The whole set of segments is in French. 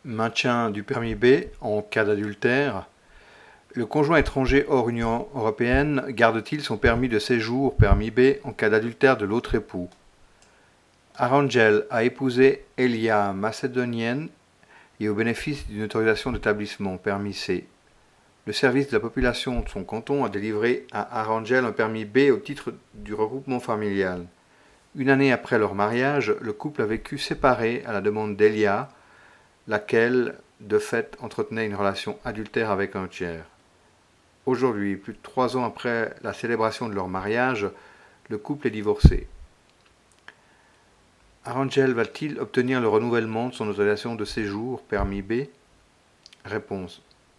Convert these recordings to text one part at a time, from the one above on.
Maintien du permis B en cas d'adultère. Le conjoint étranger hors Union européenne garde-t-il son permis de séjour permis B en cas d'adultère de l'autre époux? Arangel a épousé Elia, macédonienne, et au bénéfice d'une autorisation d'établissement permis C. Le service de la population de son canton a délivré à Arangel un permis B au titre du regroupement familial. Une année après leur mariage, le couple a vécu séparé à la demande d'Elia, laquelle, de fait, entretenait une relation adultère avec un tiers. Aujourd'hui, plus de 3 ans après la célébration de leur mariage, le couple est divorcé. Arangel va-t-il obtenir le renouvellement de son autorisation de séjour, permis B? Réponse.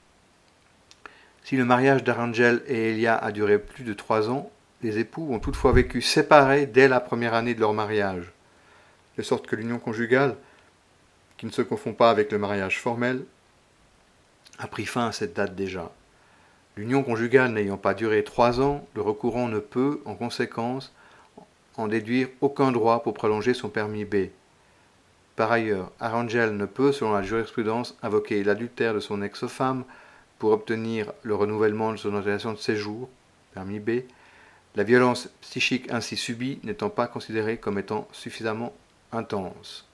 Si le mariage d'Arangel et Elia a duré plus de 3 ans, les époux ont toutefois vécu séparés dès la première année de leur mariage, de sorte que l'union conjugale, qui ne se confond pas avec le mariage formel, a pris fin à cette date déjà. L'union conjugale n'ayant pas duré 3 ans, le recourant ne peut, en conséquence, en déduire aucun droit pour prolonger son permis B. Par ailleurs, Arangel ne peut, selon la jurisprudence, invoquer l'adultère de son ex-femme pour obtenir le renouvellement de son autorisation de séjour, permis B, la violence psychique ainsi subie n'étant pas considérée comme étant suffisamment intense.